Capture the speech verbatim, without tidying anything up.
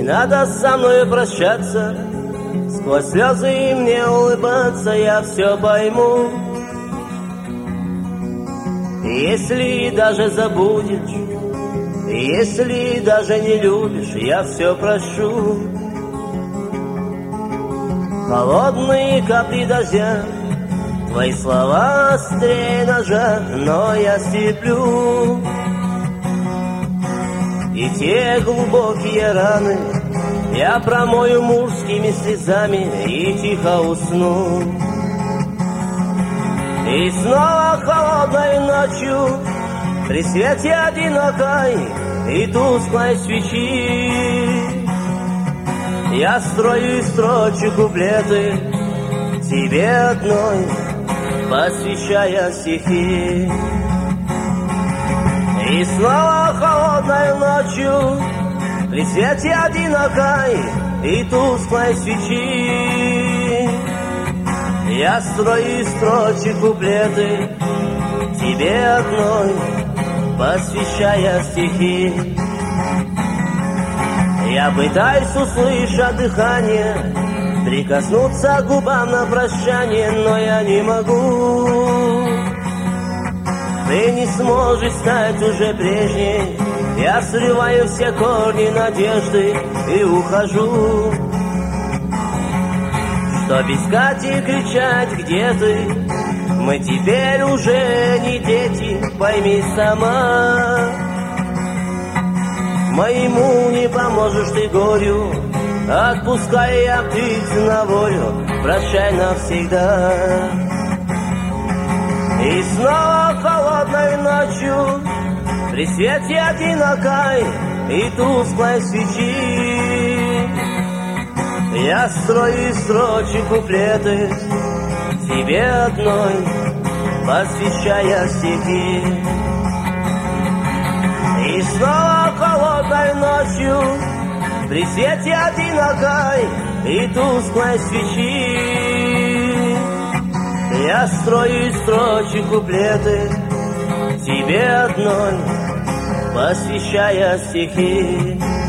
надо со мной прощаться, сквозь слезы и мне улыбаться, я все пойму. Если даже забудешь, если даже не любишь, я все прощу. Холодные капли дождя, твои слова острее ножа, но я стерплю. И те глубокие раны я промою мужскими слезами и тихо усну. И снова холодной ночью при свете одинокой и тусклой свечи я строю из строчек куплеты тебе одной, посвящая стихи. И снова холодной ночью при свете одинокой и тусклой свечи я строю из строчек куплеты тебе одной, посвящая стихи. Я пытаюсь услышать дыхание, прикоснуться к губам на прощание, но я не могу. Ты не сможешь стать уже прежней, я срываю все корни надежды и ухожу. Чтоб искать и кричать, где ты, мы теперь уже не дети, пойми сама. Моему не поможешь ты горю, отпускай я птиц на волю, прощай навсегда. И снова холодной ночью при свете одинокой и тусклой свечи я строю из строчек куплеты тебе одной, посвящая стихи. И снова холодной ночью при свете одинокой и тусклой свечи я строю из строчек куплеты тебе одной, посвящая стихи.